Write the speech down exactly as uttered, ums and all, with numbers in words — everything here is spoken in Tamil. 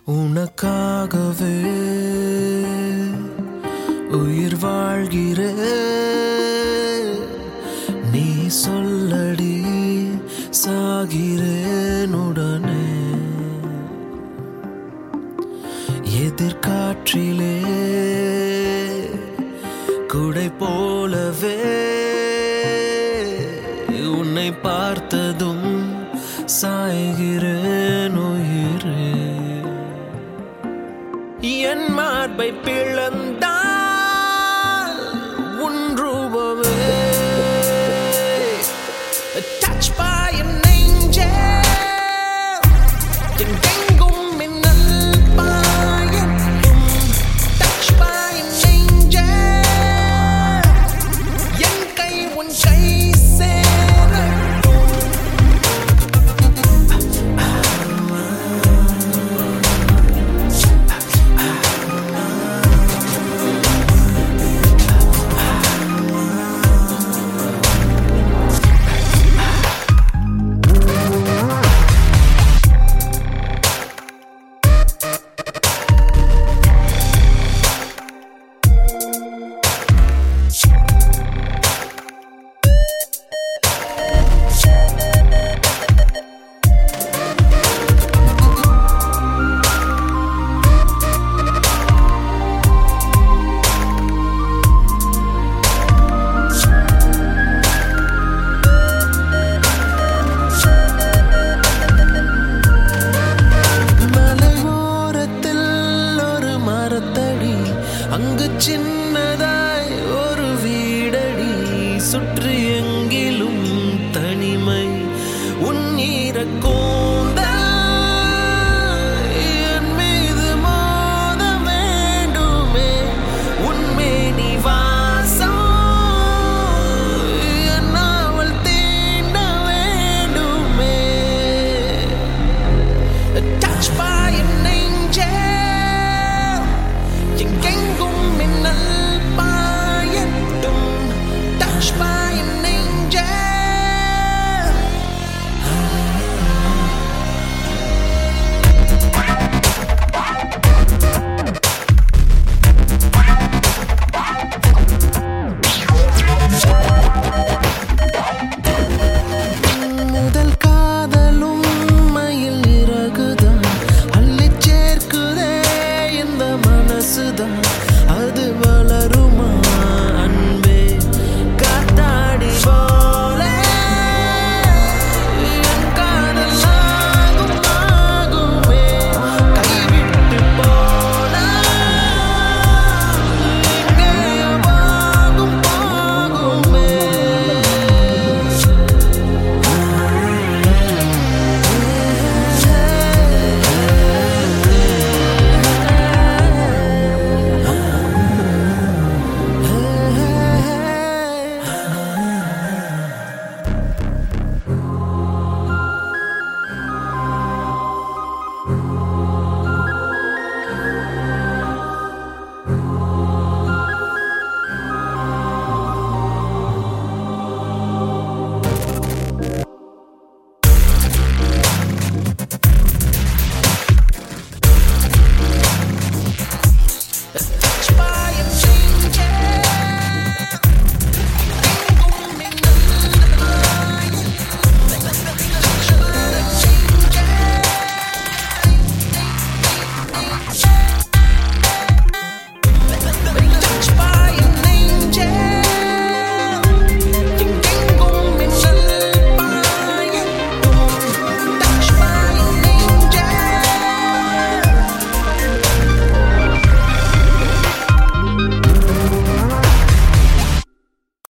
உனக்காகவே உயிர் வாழ்கிறேன். நீ சொல்லடி சாகிறேன் உடனே. எதிர்காற்றிலே குடை போலவே உன்னை பார்த்ததும் சாய்கிறேன் உயிரே. என் மார்பை பிளந்தால் உன் ரூபமே touched by an angel. எங்கெங்கும் மின்னல் பாயட்டும் touched by an angel. என் கை உன் கை சேரட்டும். அங்கு சின்னதாய் ஒரு வீடடி, சுற்றி எங்கிலும் தனிமை. உன் ஈரக்கூந்தல் என் மீது மோத வேண்டுமே. உன்மேனி வாசம் என் நாவல் தீண்ட வேண்டுமே. Touched by an angel.